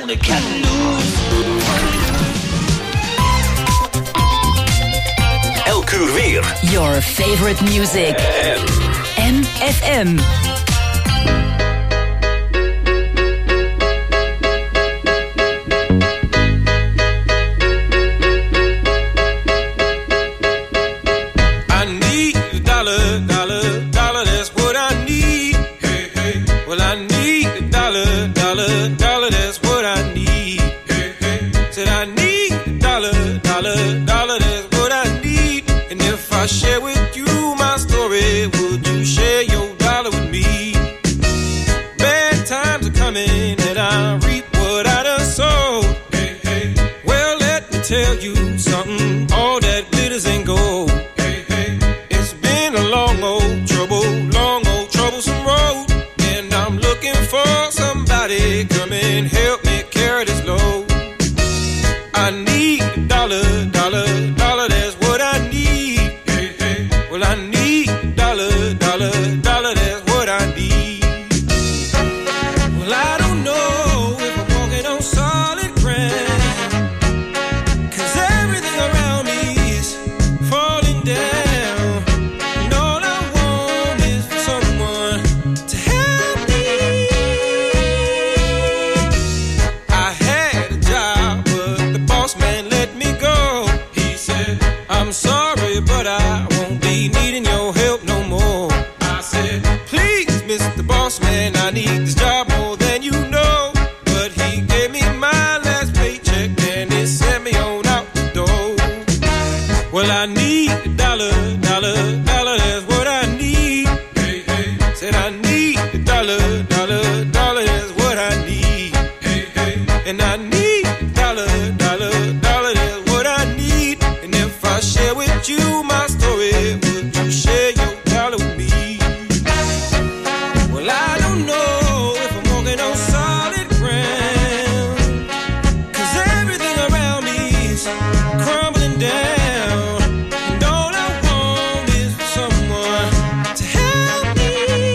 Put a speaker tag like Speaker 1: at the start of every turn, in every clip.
Speaker 1: gonna cut loose.
Speaker 2: Elk uur weer.
Speaker 3: Your favorite music. MFM.
Speaker 4: Share with you my story. Would you share your dollar with me? Bad times are coming and I reap what I done sowed. Hey, hey. Well, let me tell you something. All that glitters ain't gold. Hey, hey. It's been a long old troublesome road. And I'm looking for somebody come and help me carry this load. I need a dollar, that's what I need. Well, I need a dollar, that's what I need. Well, I don't know if I'm walking on solid ground, 'cause everything around me is falling down. And all I want is for someone to help me. I had a job, but the boss man let me go. He said, I'm sorry, but I won't be needing your help no more. I said, please, Mr. Boss Man, I need this job more than you know. But he gave me my last paycheck and it sent me on out the door. Well, I need a dollar, that's what I need. Hey, hey. Said I need a dollar, that's what I need. Hey, hey. And I need a dollar, that's what I need. And if I share with you my story, would you share your dollar with me? Well, I don't know if I'm walking on solid ground, 'cause everything around me is crumbling down. And all I want is for someone to help me.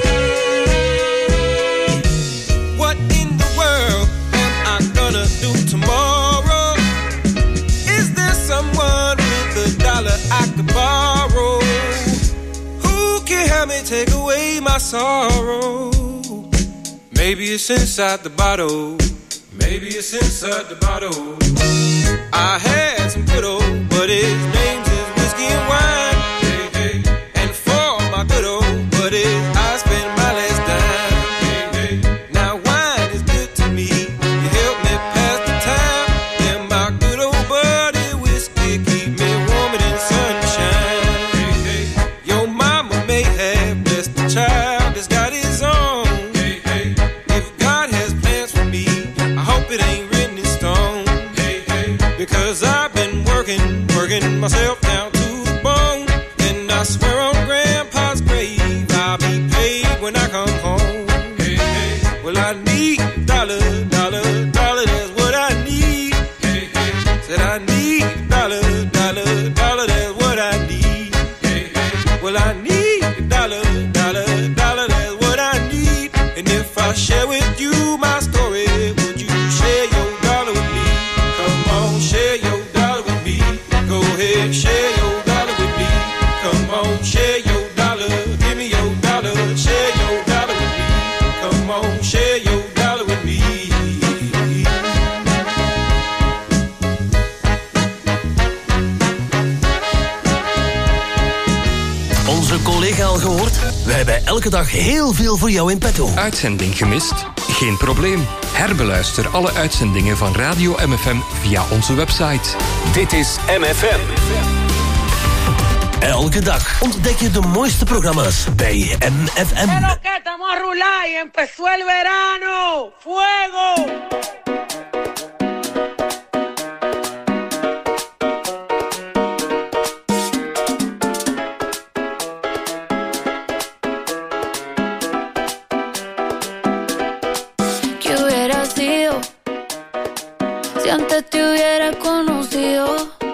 Speaker 4: What in the world am I gonna do tomorrow? Is there someone with a dollar I could borrow? Who can help me take away my sorrow? Maybe it's inside the bottle. Maybe it's inside the bottle. I had some good old buddies, names is whiskey and wine. Hey, hey. And for my good old buddies, I spend my last dime. Hey, hey. Now wine is good to me. You help me pass the time. And my good old buddy whiskey keep me warmer than sunshine. Hey, hey. Your mama may have blessed the child that's got his own. Hey, hey. If God has plans for me, I hope it ain't written in stone. Hey, hey. Because I've been working myself down to the bone. And I swear on Grandpa's grave, I'll be paid when I come home. Hey, hey. Well, I need a dollar, that's what I need. Hey, hey. Said I need a dollar, that's what I need. Hey, hey. Well, I need a dollar, that's what I need. And if I share with you my story, would you share your dollar with me? Come on, share your dollar with me. Go ahead, share your dollar with me. Come on, share your dollar. Give me your dollar, share your dollar with me. Come on, share your dollar with me.
Speaker 2: Onze collega al gehoord? We hebben elke dag heel veel voor jou in petto.
Speaker 5: Uitzending gemist? Geen probleem. Herbeluister alle uitzendingen van Radio MFM via onze website.
Speaker 2: Dit is MFM. Elke dag ontdek je de mooiste programma's bij MFM.
Speaker 6: Pero que estamos a rular y empezó el verano. ¡Fuego!
Speaker 7: ¿Qué hubiera sido si antes te hubiera conocido?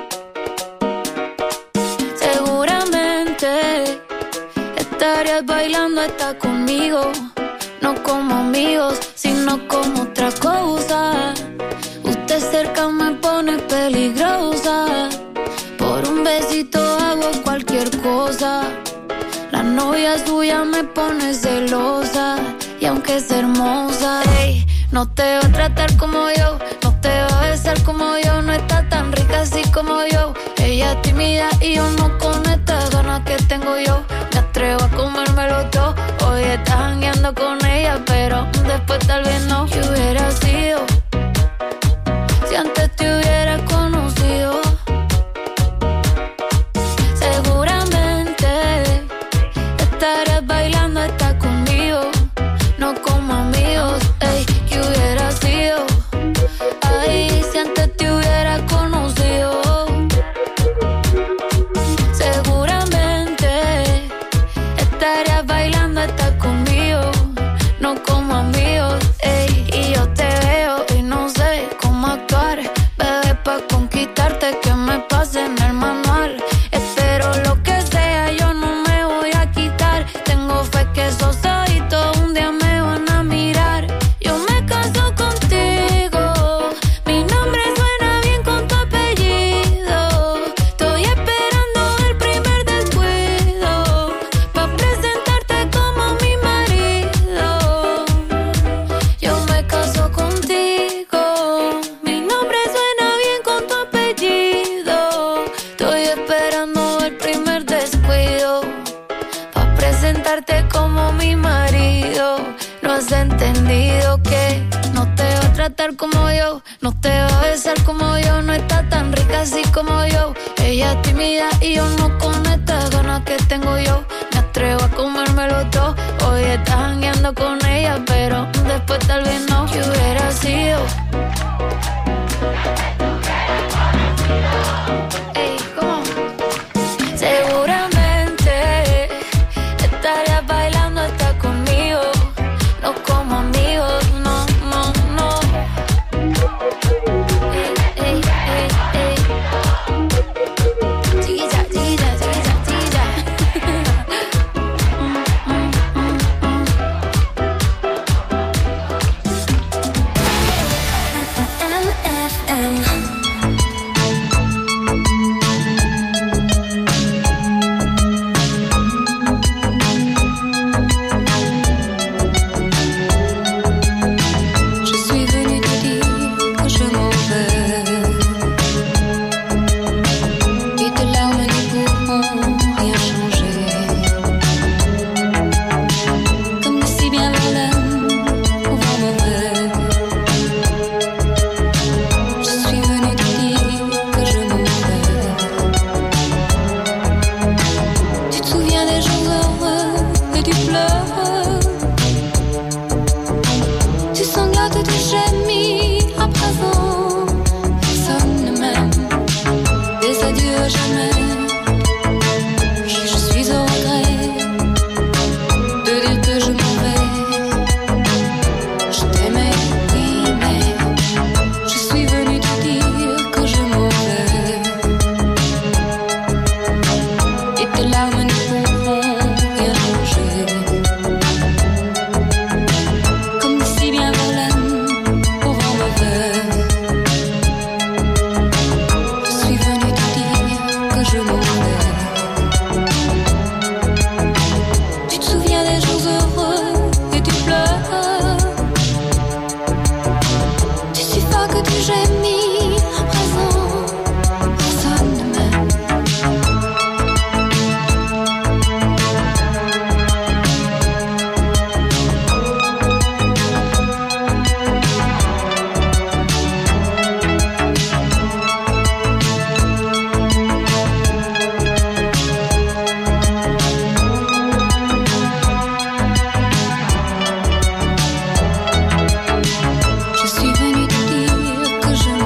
Speaker 7: Seguramente estarías bailando hasta conmigo, no como amigos, sino como otra cosa. amiga suya me pone celosa. Y aunque es hermosa, ey, no te va a tratar como yo, no te va a besar como yo, no está tan rica así como yo. Ella es tímida y yo no con estas ganas que tengo yo. Me atrevo a comérmelo todo. Hoy estás jangueando con ella, pero después tal vez no. ¿Qué hubiera sido si antes te hubiera conocido? Seguramente estarías bailando hasta conmigo, no como amigos. Ey, ¿qué hubiera sido? Ay, si antes te hubiera conocido. Seguramente estarías bailando hasta conmigo, no como amigos. Ey, y yo te veo y no sé cómo actuar, bebé, pa' conquistarte que me pase en el manual. Espero lo que sea, yo no me voy a quitar. Tengo fe que esos ojitos un día me van a mirar. Yo me caso contigo, mi nombre suena bien con tu apellido. Estoy esperando el primer descuido pa' presentarte como mi marido. Yo me caso contigo, mi nombre suena bien con tu apellido. Estoy esperando el primer descuido pa' presentarte como mi marido. No has entendido que no te va a tratar como yo, no te va a besar como yo, no está tan rica así como yo. Ella es tímida y yo no con estas ganas que tengo yo. Me atrevo a comérmelo todo. Hoy estás jangueando con ella, pero después tal vez no. ¿Qué hubiera sido? Ey, ¿cómo? Seguramente estarías bailando hasta conmigo, no como amigos, no, no, no. Ey, ey, ey, ey. Chiquilla, chiquilla, chiquilla, chiquilla.
Speaker 1: Je suis venue te dire que je m'en vais, et tes larmes ne pourront rien changer. Comme si bien Verlaine pouvant mauvais. Je suis venue te dire que je m'en vais. Tu te souviens des jours heureux et tu pleures. Tu sanglotes, tu gémis, à présent personne ne m'aime. Des adieux à jamais, je suis au regret de dire que je m'en vais. Je t'aimais, oui, mais je suis venue te dire que je m'en vais. Et tes larmes ne pourront rien changer. Comme si bien Verlaine au vent mauvais. Je suis venue te dire que je m'en vais. Tu te souviens des jours heureux et tu pleures. Tu suffoques, tu gémis, à présent personne ne m'aime. Je suis venue te dire que je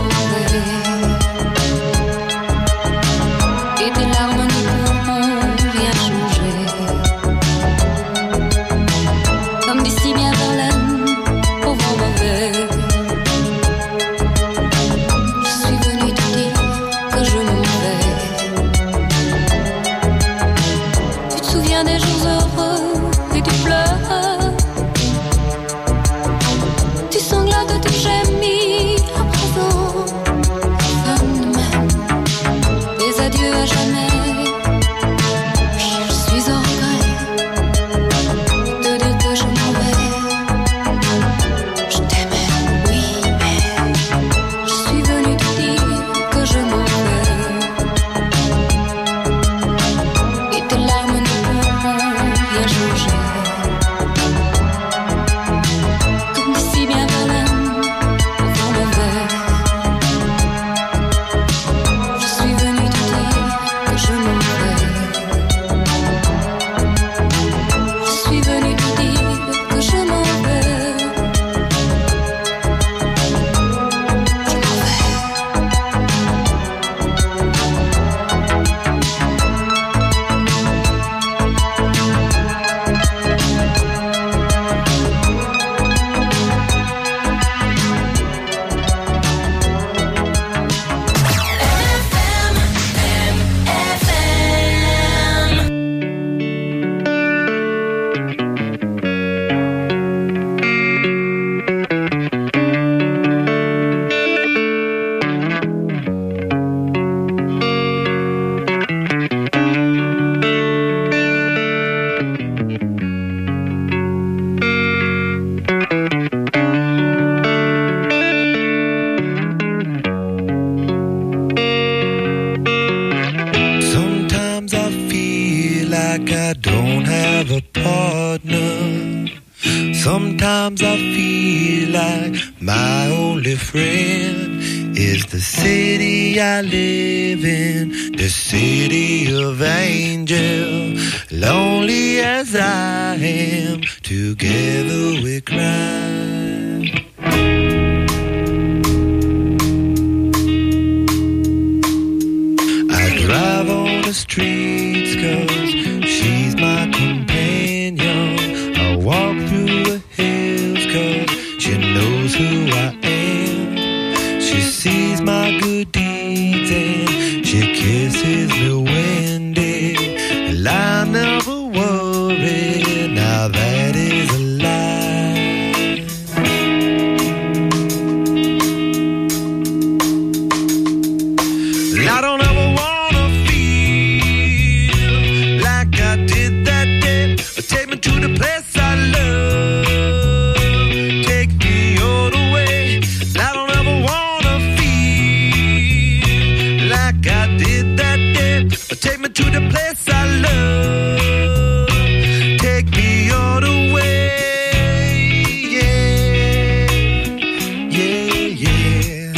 Speaker 8: Sometimes I feel like my only friend is the city I live in, the city of angels. Lonely as I am, together we cry. I drive on the streets 'cause she's my companion. I walk through the hills 'cause she knows who I am. She sees my good deeds and she kisses me when and I never worry. Now that is a lie. I don't ever wanna feel like I did that day. Take me to the place I love. Take me all the way. I don't ever wanna feel like I did that day. Take me to the place I love. Take me all the way. Yeah, yeah, yeah.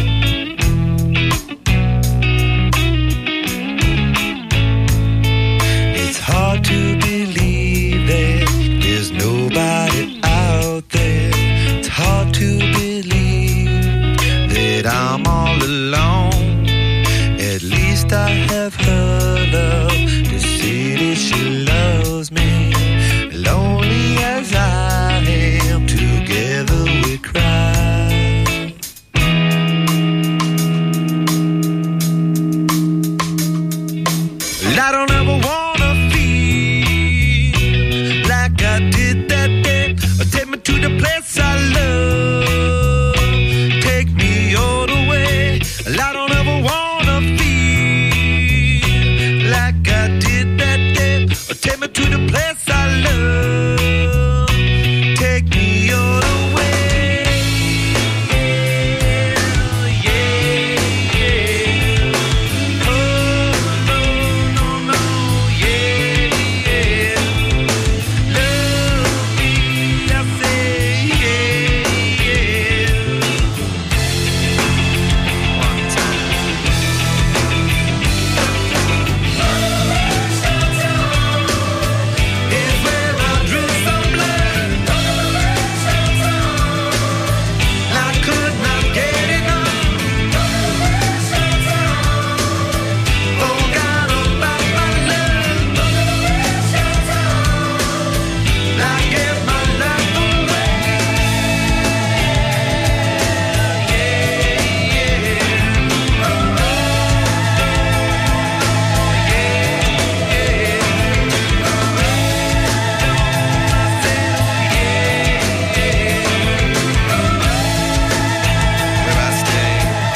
Speaker 8: It's hard to believe that there's nobody out there. It's hard to believe that I'm all alone. At least I have her love. The city, she loves me. Lonely as I am, together we cry. I don't ever wanna feel like I did that day. Take me to the place I love. Take me all the way. I don't ever wanna feel like I did that day. Take me to the place I love. Take me all the way. Yeah, yeah. Oh, no, no, no, yeah, yeah. Love me, I say, yeah, yeah. One time. Is where I drew some blood. I could not get enough. Forgot about my love. I gave my life away. Yeah, yeah. Where I stay.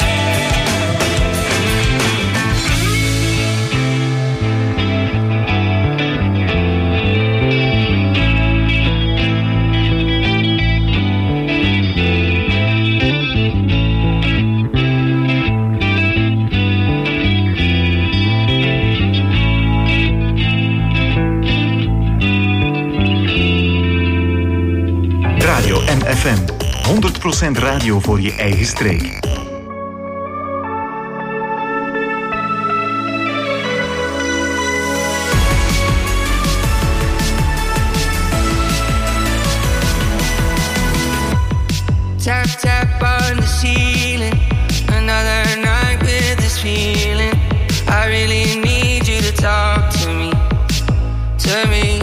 Speaker 9: Radio MFM. 100% radio voor je eigen streek.
Speaker 10: Tap, tap on the ceiling. Another night with this feeling. I really need you to talk to me. To me.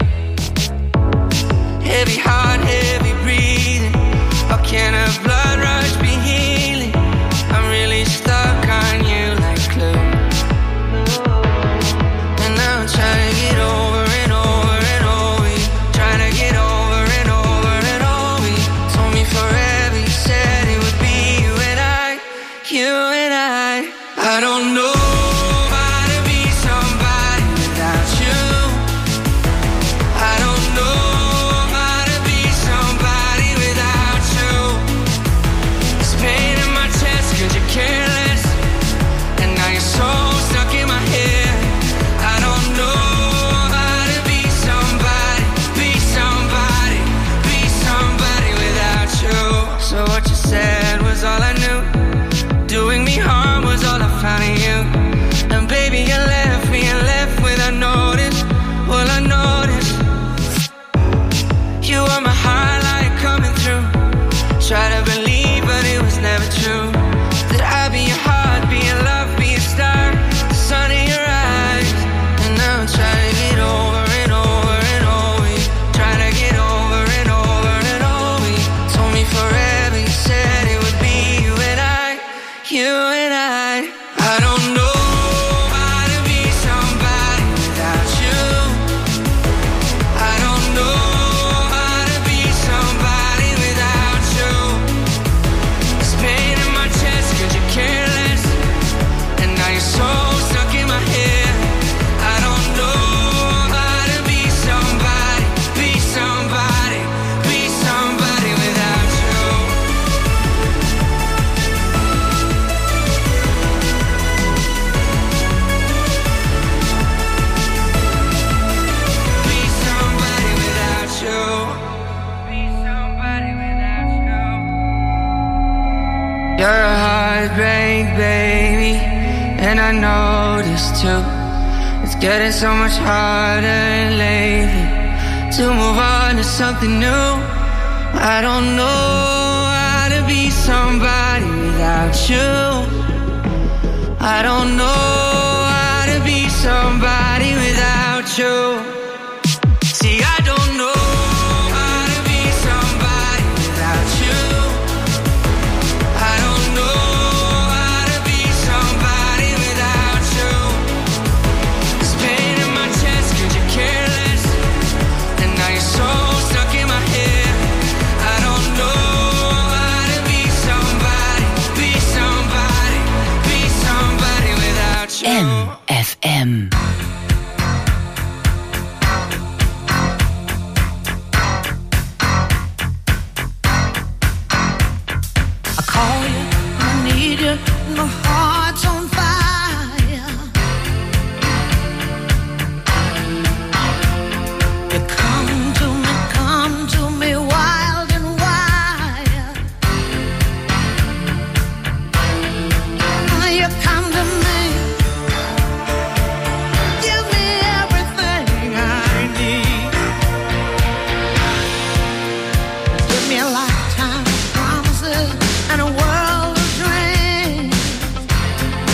Speaker 10: Heavy heart, heavy breathing. How can a blood rush be healing? I'm really stuck on you like glue. And now I'm trying to get over and over and over you. Trying to get over and over and over you. Told me forever, you said it would be you and I. You and I. I don't know how to be somebody without you. You're a heartbreak, baby, and I know this too. It's getting so much harder lately to move on to something new. I don't know how to be somebody without you. I don't know how to be somebody without you. See, I don't know how to be somebody without you. I don't know how to be somebody without you. There's pain in my chest 'cause you're careless, and now you're so stuck in my head. I don't know how to be somebody, be somebody, be somebody without you.
Speaker 3: MFM.
Speaker 11: My heart's on fire. You come to me wild and wild. You come to me, give me everything I need. Give me a lifetime of promises and a world of dreams.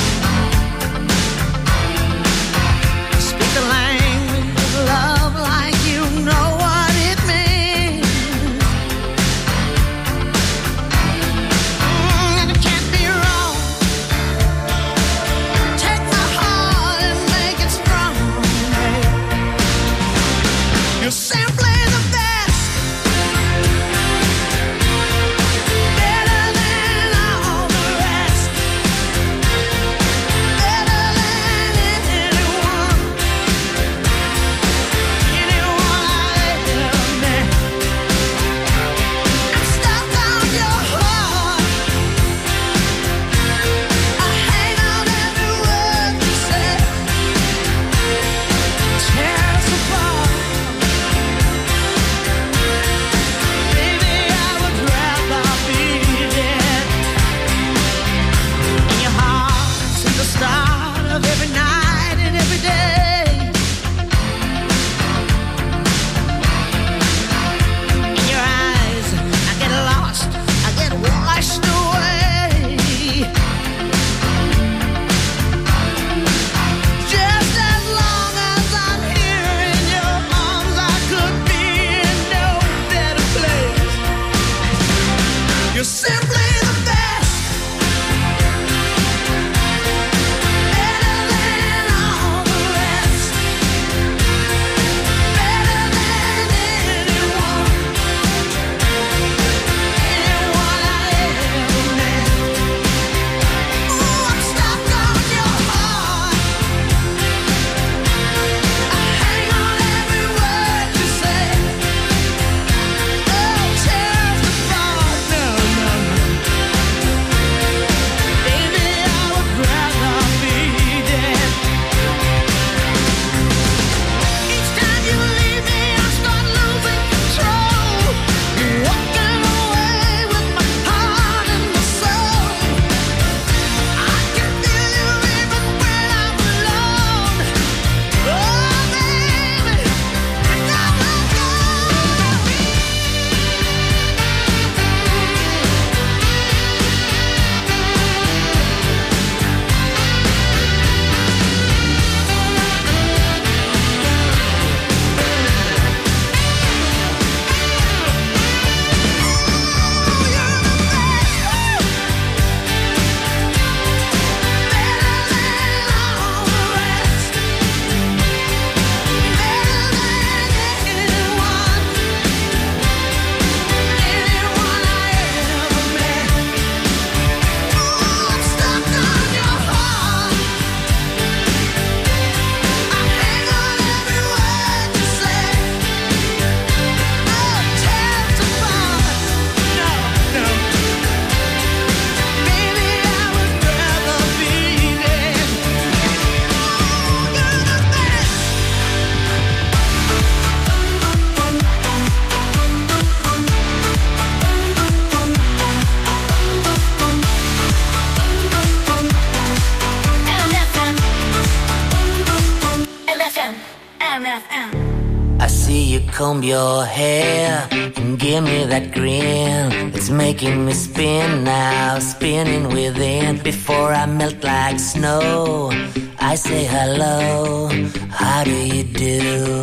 Speaker 12: comb your hair and give me that grin. It's making me spin now, spinning within. Before I melt like snow, I say hello, how do you do?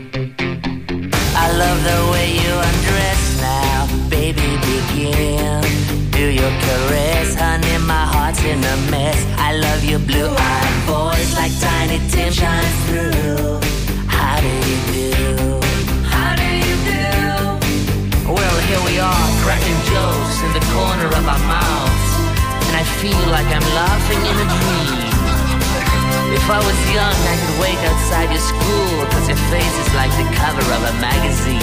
Speaker 12: I love the way you undress now, baby, begin. Do your caress, honey, my heart's in a mess. I love your blue-eyed voice like Tiny Tim shines through. How do you do? How do you do? Well, here we are, cracking jokes in the corner of our mouths, and I feel like I'm laughing in a dream. If I was young, I could wait outside your school, 'cause your face is like the cover of a magazine.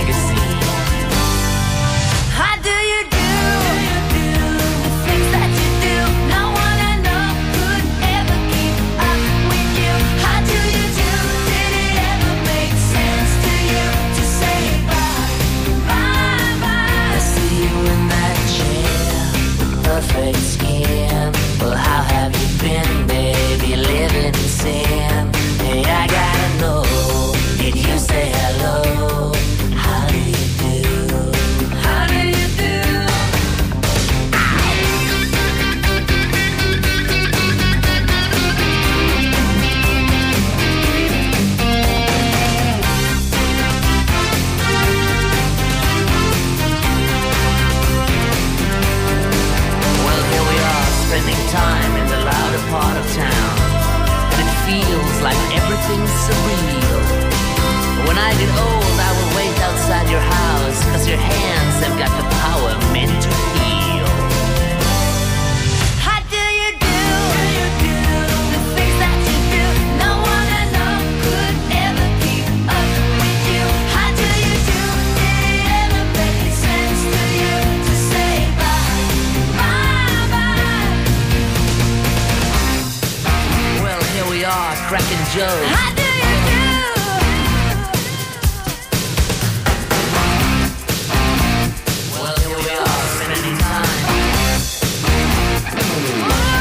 Speaker 12: How do you do? The things that you do, no one I know could ever keep up with you. How do you do? Did it ever make sense to you to say bye, bye, bye? I see you in that chair, perfect skin. Well, how have you been, baby? Living in sin. Hey, I gotta know, did you say hello? How do you do? How do you do? Well, here we are, spending time in the louder part of town, and it feels like everything's surreal. When I get old, I will wait outside your house, 'cause your hands have got the power meant to heal. How do you do? The things that you do, no one I know could ever keep up with you. How do you do? Did it ever make sense to you to say bye, bye, bye? Well, here we are, cracking jokes. How do you do? Well, here we are, spending time. How do you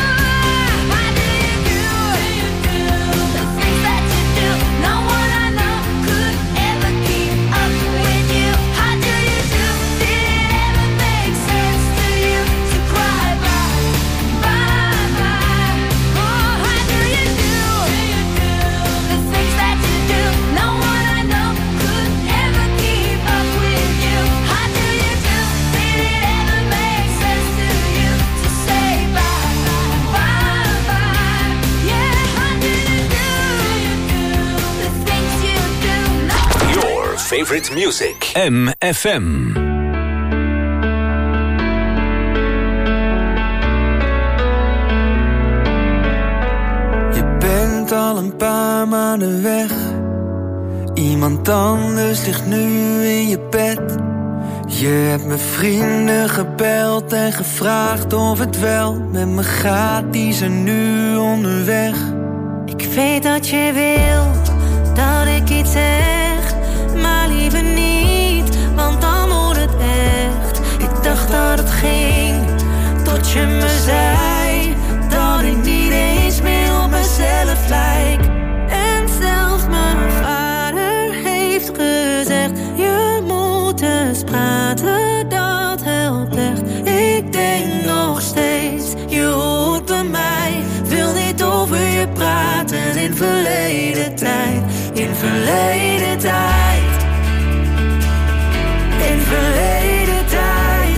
Speaker 12: do? The things that you do, no one I know could ever keep up with you. How do you do? Did it ever make sense to you to cry bye, bye, bye? Oh, how do you do? The things that you do, no one I know could ever keep up with you. How do you do? Did it ever make sense to you to say bye, bye, bye? Yeah, how do you do? The things you do, no.
Speaker 13: Your favorite music. MFM.
Speaker 14: Je bent al een paar maanden weg. Iemand anders ligt nu in je bed. Je hebt mijn vrienden gebeld en gevraagd of het wel met me gaat. Die zijn nu onderweg.
Speaker 15: Ik weet dat je wil dat ik iets zeg, maar liever niet, want dan wordt het echt. Ik dacht dat het ging, tot je me zei dat ik niet eens meer op mezelf lijk. En zelfs mijn vader heeft gezegd, je moet eens praten, dat helpt echt. Ik denk nog steeds, je hoort bij mij, wil niet over je praten in verleden tijd. In verleden tijd. In verleden tijd.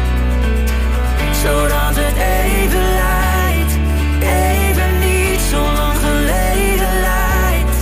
Speaker 15: Zodat het even lijkt, even niet zo lang geleden lijkt.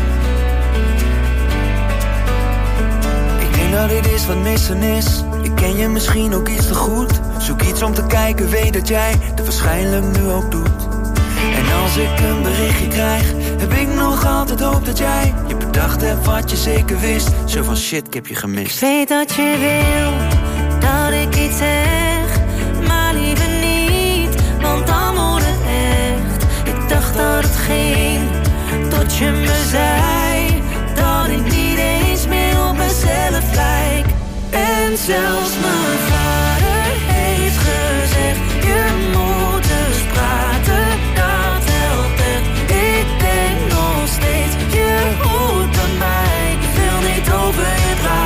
Speaker 14: Ik denk dat dit is wat missen is. Ik ken je misschien ook iets te goed. Zoek iets om te kijken, weet dat jij het waarschijnlijk nu ook doet. En als ik een berichtje krijg, heb ik nog altijd hoop dat jij je bedacht hebt wat je zeker wist. Zo van shit, ik heb je gemist.
Speaker 15: Ik weet dat je wil dat ik iets zeg, maar liever niet, want dan wordt het echt. Ik dacht dat het ging, tot je me zei dat ik niet eens meer op mezelf lijk. En zelfs mijn vader heeft gezegd, je moet eens praten, dat helpt echt. Ik denk nog steeds, je hoort bij mij, ik wil niet over je praten.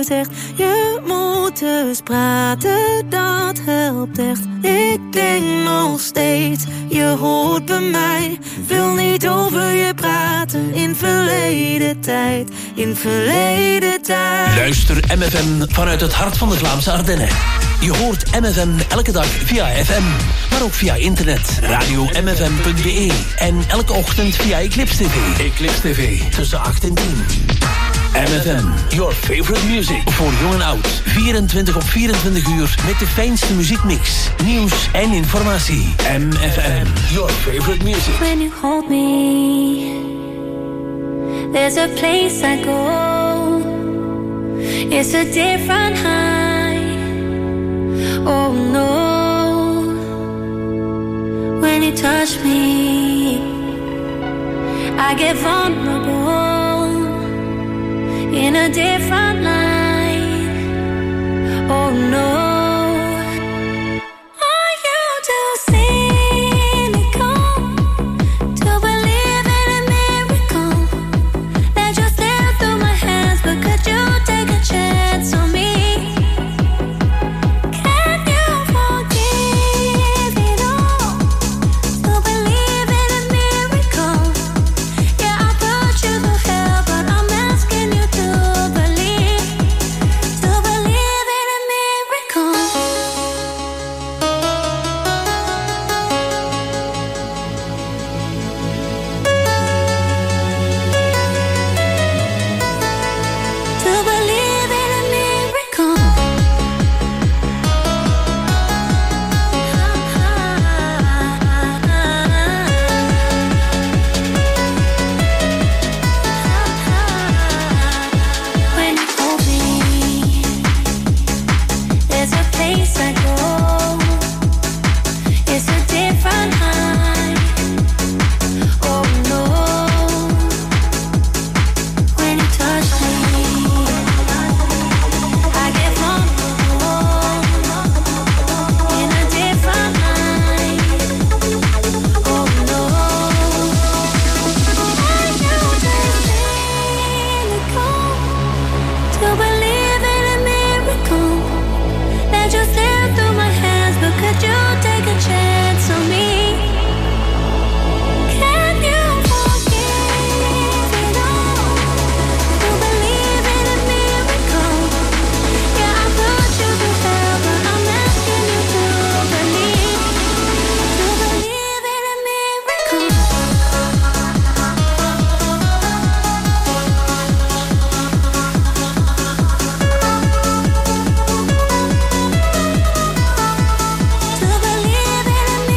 Speaker 15: zegt, je moet eens praten, dat helpt echt. Ik denk nog steeds, je hoort bij mij. Wil niet over je praten, in verleden tijd, in verleden tijd.
Speaker 2: Luister MFM vanuit het hart van de Vlaamse Ardennen. Je hoort MFM elke dag via FM, maar ook via internet. Radio-mfm.be en elke ochtend via Eclipse TV. Eclipse TV, tussen 8 en 10. MFM, your favorite music. Voor jong en oud. 24 op 24 uur met de fijnste muziekmix. Nieuws en informatie. MFM, your favorite music.
Speaker 7: When you hold me, there's a place I go. It's a different high. Oh no. When you touch me, I get vulnerable. In a different light. Oh no. Are you too cynical to believe in a miracle that just slipped through my hands? But could you take a chance on me? Can you forgive it all to believe in a miracle? Yeah, I'll put you through hell, but I'm asking you to believe in a miracle. To believe in a miracle. When you hold me, there's a place I go. It's a different high. Oh no. When you touch me, I get vulnerable. In a different light. Oh no. Are you just cynical to believe in a miracle that just slipped through my hands? But could you take a chance on me? Can you forgive it all to believe in a miracle? Yeah, I put you through hell, but I'm asking you to believe in a miracle. To believe in a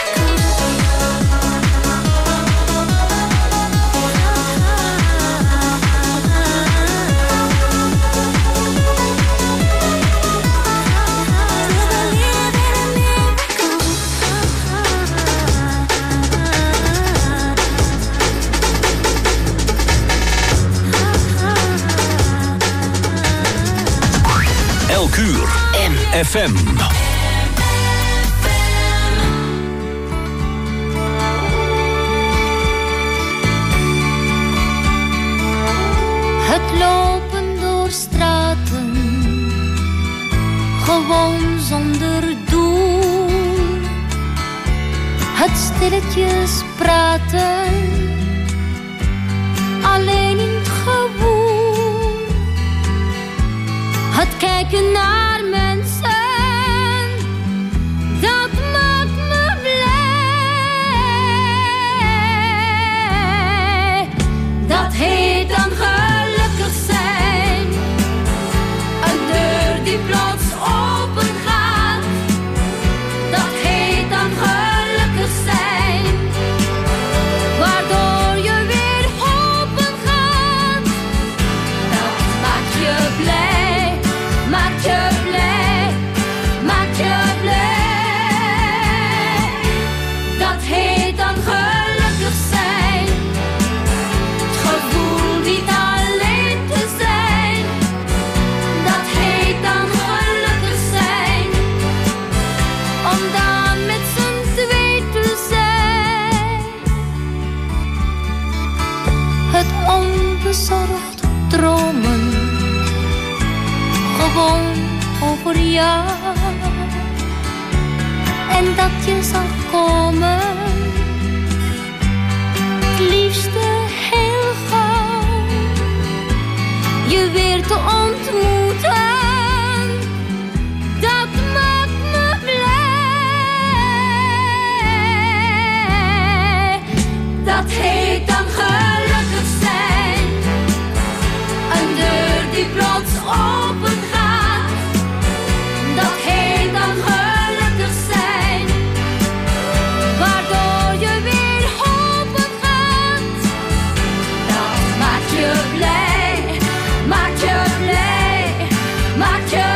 Speaker 13: Elk uur. MFM.
Speaker 7: Het lopen door straten, gewoon zonder doel. Het stilletjes praten, alleen in het gewoel. Het kijken naar mensen, dat maakt me blij. Dat heet dan gelukkig zijn. Een deur die plots open gaat. Dat heet dan gelukkig zijn. Waardoor je weer open gaat. Dat maakt je blij. Maakt je blij. Maakt je blij. Dat heet dan gelukkig zijn. Het gevoel niet alleen te zijn. Dat heet dan gelukkig zijn. Om dan met z'n twee te zijn. Het onbezorgd dromen gewoon over jou. En dat je zag komen, het liefste heel gauw. Je weer te ontmoeten, dat maakt me blij. Dat heet dan gelukkig zijn, een deur die plots open gaat. Dat heet dan gelukkig zijn, waardoor je weer open gaat. Dat maakt je blij, maakt je blij, maakt je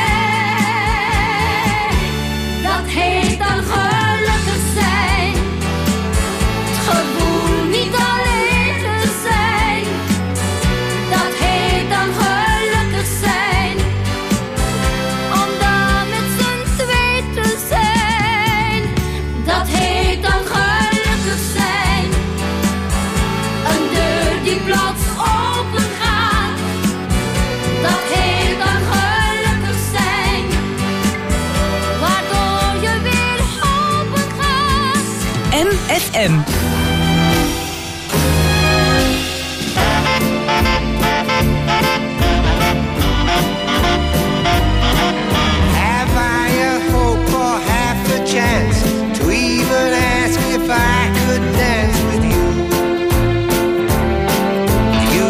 Speaker 7: blij. Dat heet dan gelukkig zijn, het gevoel niet alleen te zijn. Dat heet dan gelukkig zijn, om dan met z'n twee te zijn. Dat heet dan gelukkig zijn, een deur die plots open gaat. Dat heet dan gelukkig zijn, waardoor je weer open gaat.
Speaker 3: MFM.
Speaker 11: Have I a hope or half a chance to even ask if I could dance with you? You,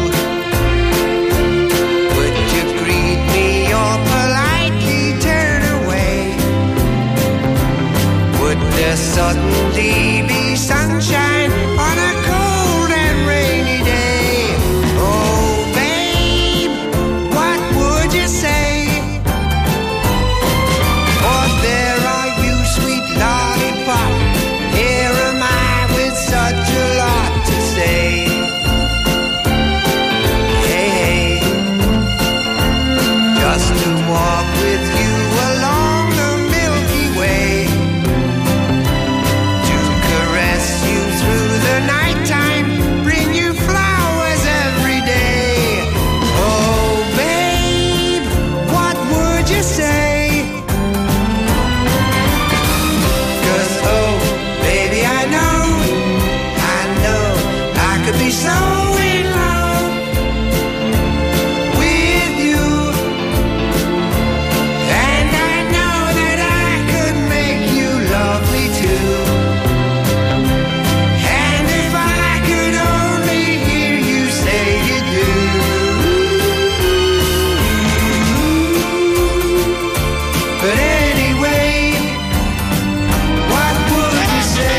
Speaker 11: would you greet me or politely turn away? Would there suddenly be sunshine on a cold and rainy day? Oh, babe, what would you say? For there are you, sweet lollipop. Here am I with such a lot to say. Hey, hey, just to walk with you along the Milky Way, to caress you through the nighttime, bring you flowers every day. Oh, babe, what would you say? 'Cause, oh, baby, I know I could be so in love with you. And I know that I could make you love me too. And if I could only hear you say you do. But anyway, what would you say?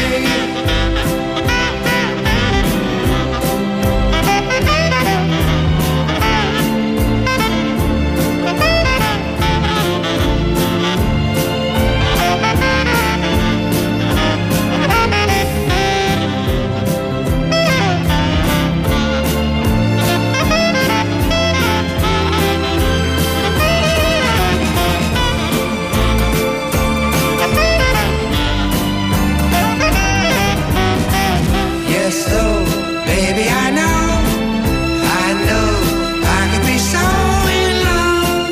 Speaker 11: Yes, oh, baby, I know I could be so in love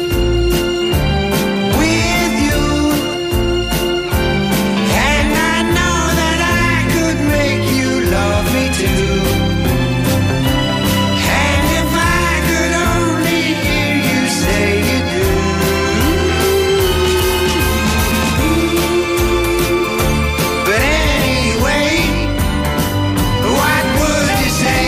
Speaker 11: with you. And I know that I could make you love me too. And if I could only hear you say you do. But anyway, what would you say?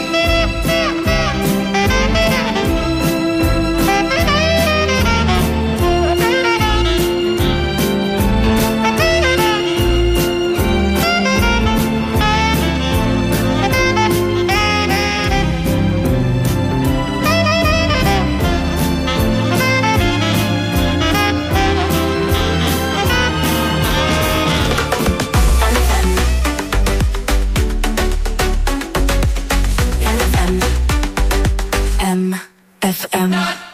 Speaker 3: MFM.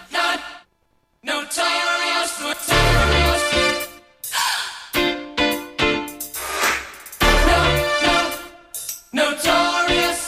Speaker 10: Notorious. Notorious.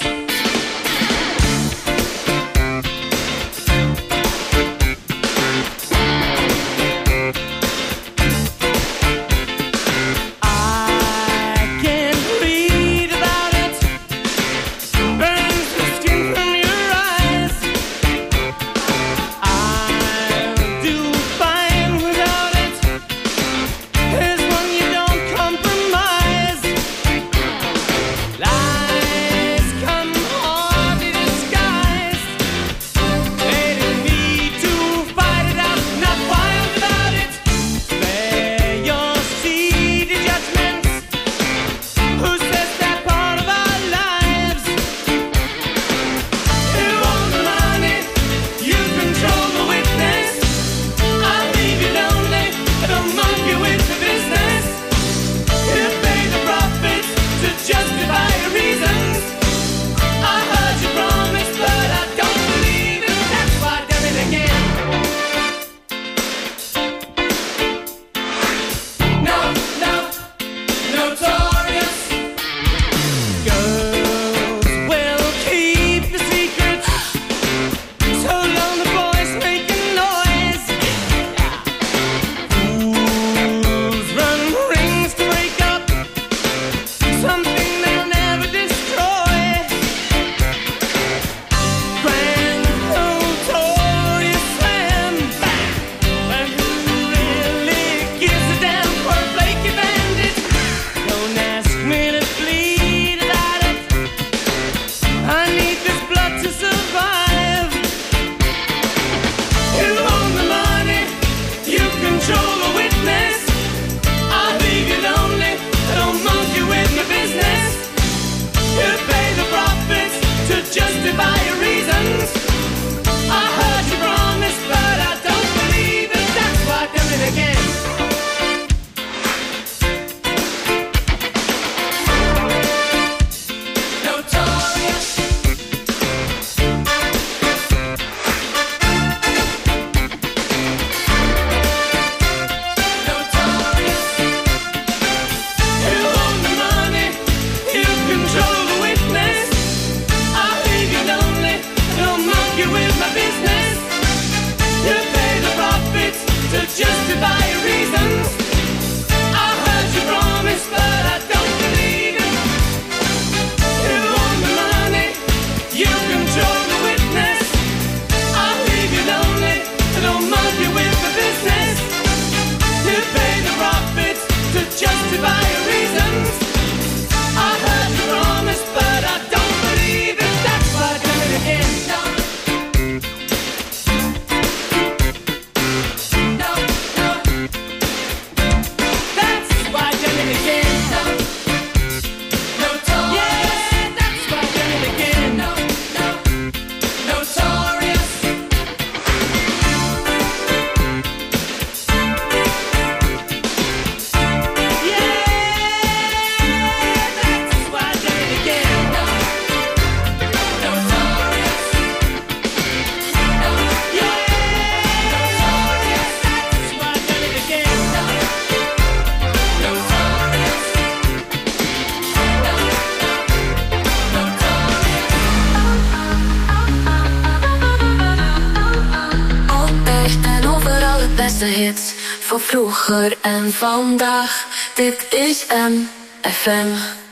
Speaker 16: monkey with my business. You pay the profits to justify your reasons. I heard you promise, but I don't believe it. You want the money, you control the witness. I'll leave you lonely, so don't monkey with the business. You pay the profits to justify your reasons. I heard you promise, but I don't believe it. That's why I do it again.
Speaker 7: Hits van vroeger en vandaag. Dit is MFM.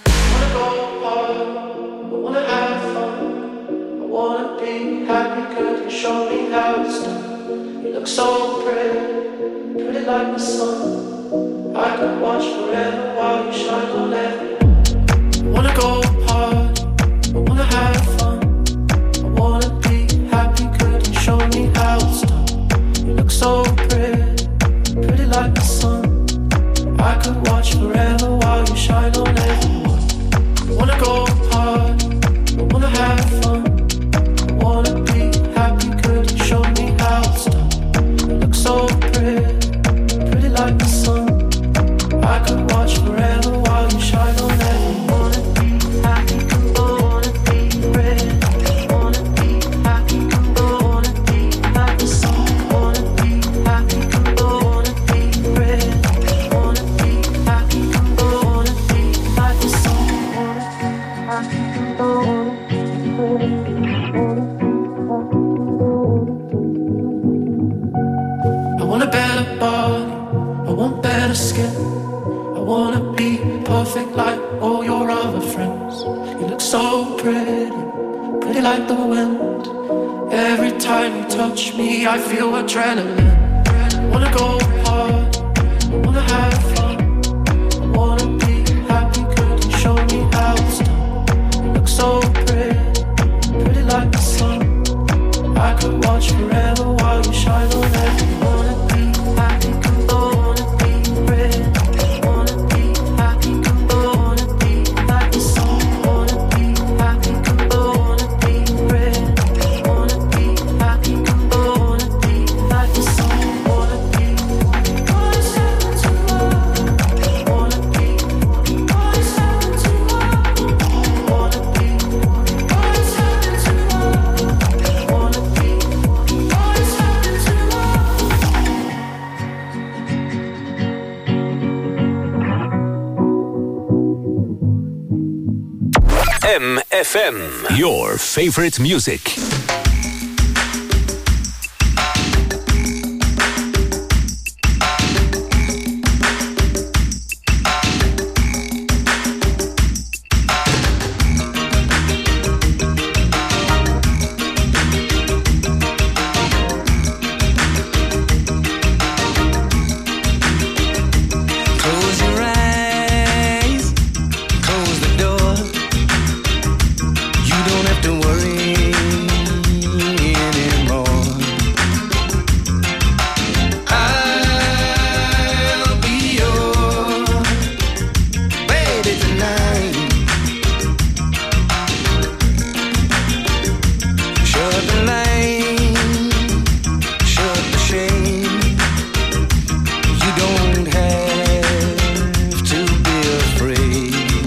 Speaker 17: Show me how it's done. You look so pretty, pretty like the sun. I could watch forever while you shine on everyone. I wanna go hard, I wanna have fun. I wanna be happy, could you show me how it's done? You look so pretty, pretty like the sun. I could watch forever while you shine on everyone. I wanna go hard, I wanna have fun. I wanna be happy, could you show me how it's done? You look so pretty, pretty like the sun. I could watch forever while you shine on everyone. Wanna be happy, wanna be pretty. Wanna be happy, wanna be like the sun. Wanna be happy, wanna be pretty. Wanna be happy, wanna be like the sun. Wanna be happy, wanna be pretty. I want a better body, I want better skin. I wanna be perfect like all your other friends. You look so pretty, pretty like the wind. Every time you touch me, I feel adrenaline. I wanna go hard, I wanna have fun. I wanna be happy, could you show me how it's done? You look so pretty, pretty like the sun. I could watch forever while you shine on everyone. Wanna be happy, wanna be pretty. Wanna be happy, wanna be like the sun. Wanna be happy, wanna be pretty. Wanna be happy, wanna be like the sun. Wanna be, wanna step into love. Wanna be, wanna step into love. Wanna be, wanna step into love. Wanna be, wanna step into love.
Speaker 13: MFM, your favorite music.
Speaker 8: Close your eyes, close the door. You don't have to worry anymore. I'll be your baby tonight. Shut the light, shut the shade. You don't have to be afraid.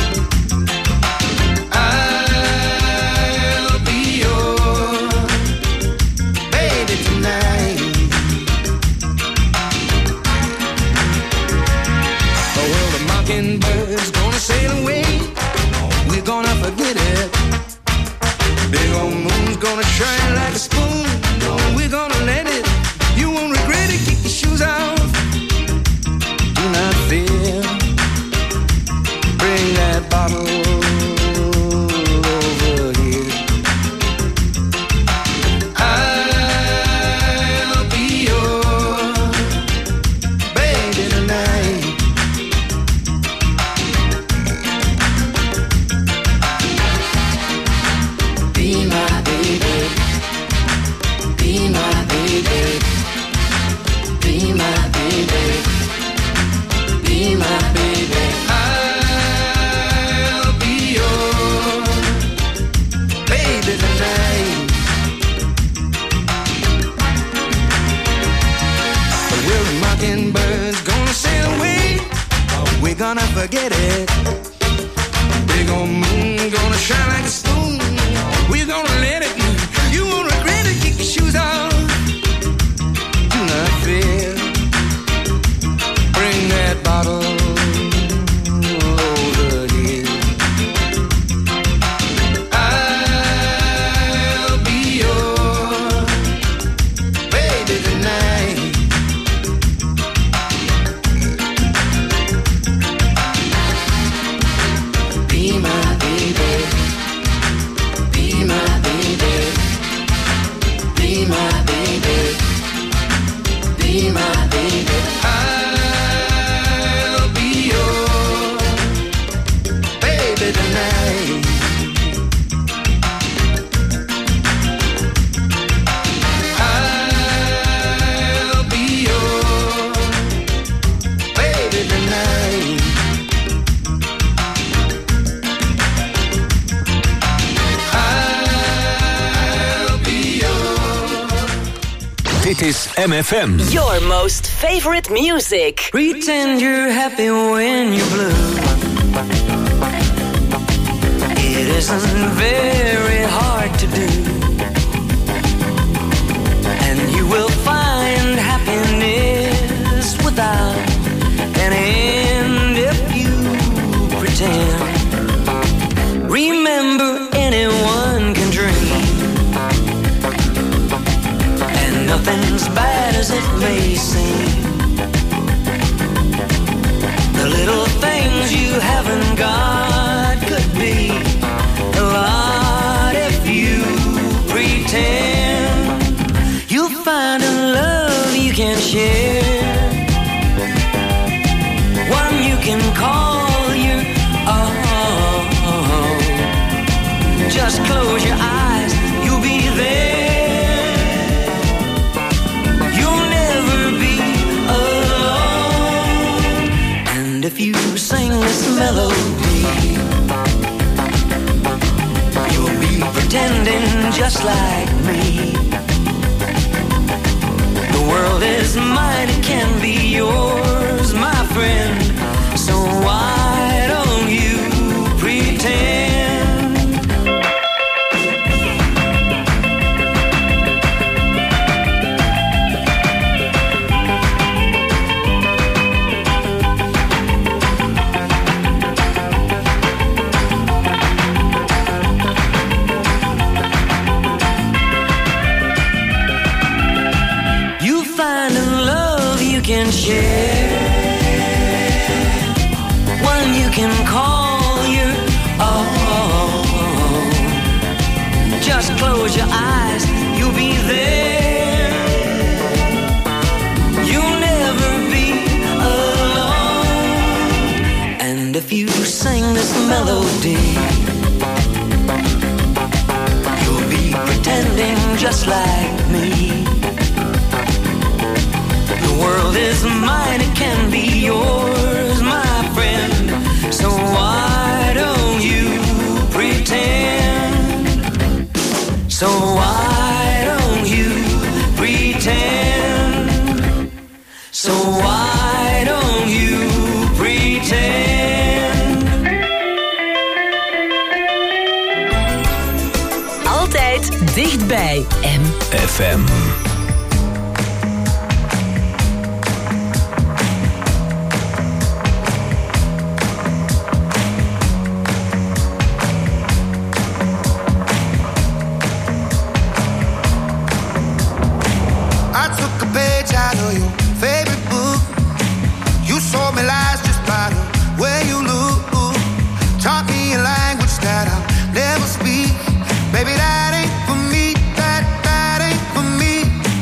Speaker 8: I'll be your baby tonight. Oh, well, the mockingbird's gonna sail away. We're gonna forget it. Big old moon's gonna shine like
Speaker 11: forget it. Big old moon gonna shine like a spoon. We're gonna let it. You won't regret it. Kick your shoes off. Do not fear. Bring that bottle over here. I'll be your baby tonight. Be my baby. Be my baby. Be my baby. Be my baby. I'll be your baby tonight. I'll be your baby tonight. I'll be your.
Speaker 13: Dit is MFM.
Speaker 3: Your most favorite music.
Speaker 14: Pretend you're happy when you're blue. It isn't very hard to do. And you will find happiness without an end if you pretend. Remember, anyone can dream. And nothing's bad as it may seem. The little things you haven't got could be a lot if you pretend. You'll find a love you can share, one you can call your own. Just close your eyes, you'll be there. You'll never be alone. And if you sing this melody, you'll be pretending just like me. The world is mine, it can be yours, my friend. So why don't you pretend? Can share, one you can call your own. Just close your eyes, you'll be there. You'll never be alone. And if you sing this melody, you'll be pretending just like me. The world is mine, it can be yours, my friend. So why don't you pretend? So why don't you pretend? So why don't you pretend?
Speaker 3: Altijd dichtbij
Speaker 13: MFM.
Speaker 11: Never speak, baby, that ain't for me, that ain't for me.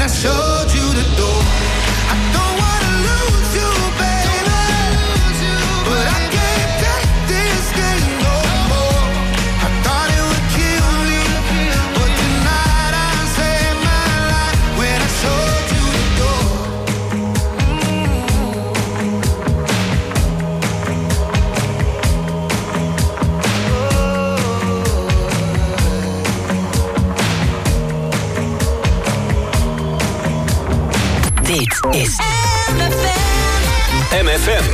Speaker 11: I showed you the door. I don't wanna lose you, baby, but I can't take this game no more. I thought it would kill me, but tonight I saved my life when I showed you the door.
Speaker 2: Dit is
Speaker 13: MFM.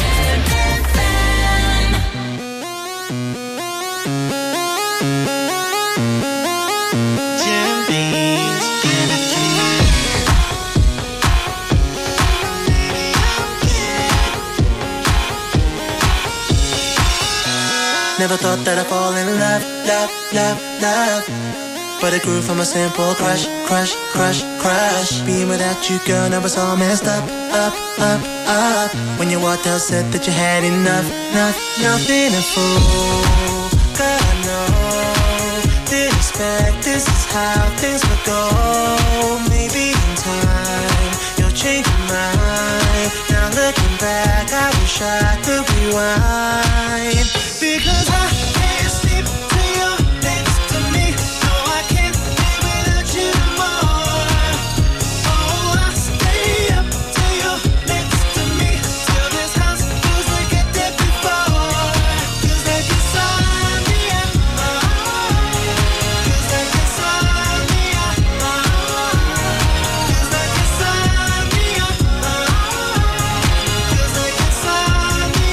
Speaker 14: Never thought that I'd fall in love, love, love, love. But it grew from a simple crush, crush, crush, crush. Being without you, girl, now it's all messed up, up, up, up. When you walked out, said that you had enough, nothing to fool. God, I know, didn't expect this is how things would go. Maybe in time, you'll change your mind. Now looking back, I wish I could rewind. Because I can't sleep till you're next to me. No, I can't live without you more. Oh, I stay up till you're next to me. Till this house feels like it did before. Feels like it's on me, feels like it's on me, feels like it's on me, feels like it's on me.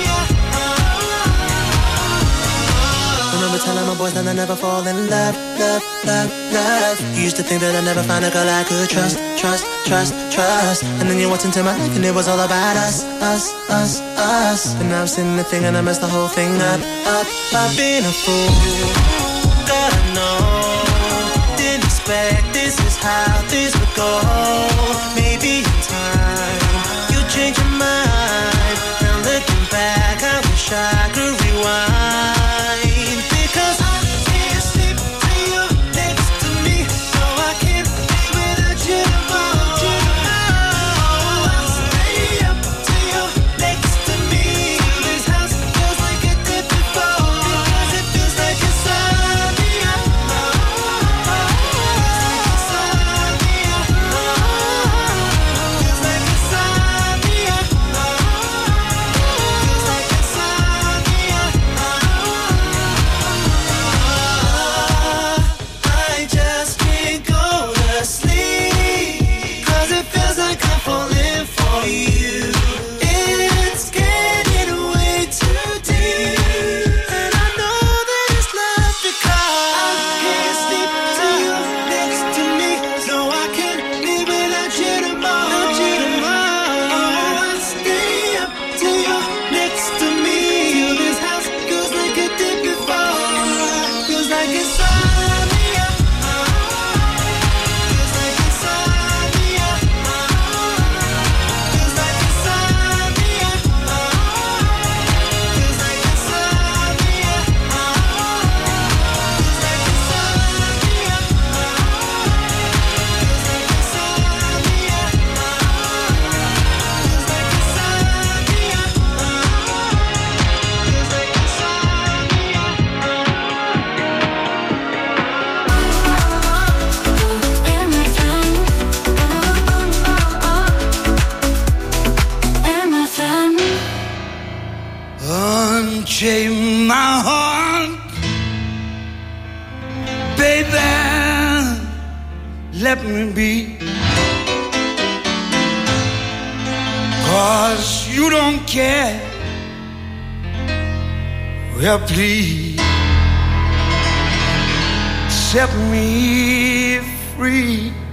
Speaker 14: Remember telling my boys that I never fall in love, love, love, love. You used to think that I'd never find a girl I could trust, trust, trust, trust. And then you walked into my life and it was all about us, us, us, us. But now I'm sitting there thinking I messed the whole thing up, up, up. Being a fool, God, I know, didn't expect this is how things would go. Maybe in time, you change your mind. Now looking back, I wish I could rewind. Because I can't sleep till you're next to me. No, I can't live without you more. Oh, I stay up till you're next to me. Till this house feels like it did before. Because it feels like it's on me. Feels like it's on me. Feels like it's on me. Feels like it's on me. I just can't go to sleep, 'cause it feels like I'm falling for you. It's getting way too deep, and I know that it's love because I can't sleep till you're next to me. So I can't live without you tomorrow. Oh, I stay up till you're next to me. Till this house feels like it did before. Feels like it's on me. Feels like it's on me. Feels like it's on me. Feels like it's on me. Feels like it's on me. Feels like it's on me. Feels like it's on me. Feels like it's
Speaker 7: MFM.
Speaker 11: Unchain my heart, baby, let me be. 'Cause you don't care. Well, please set me free.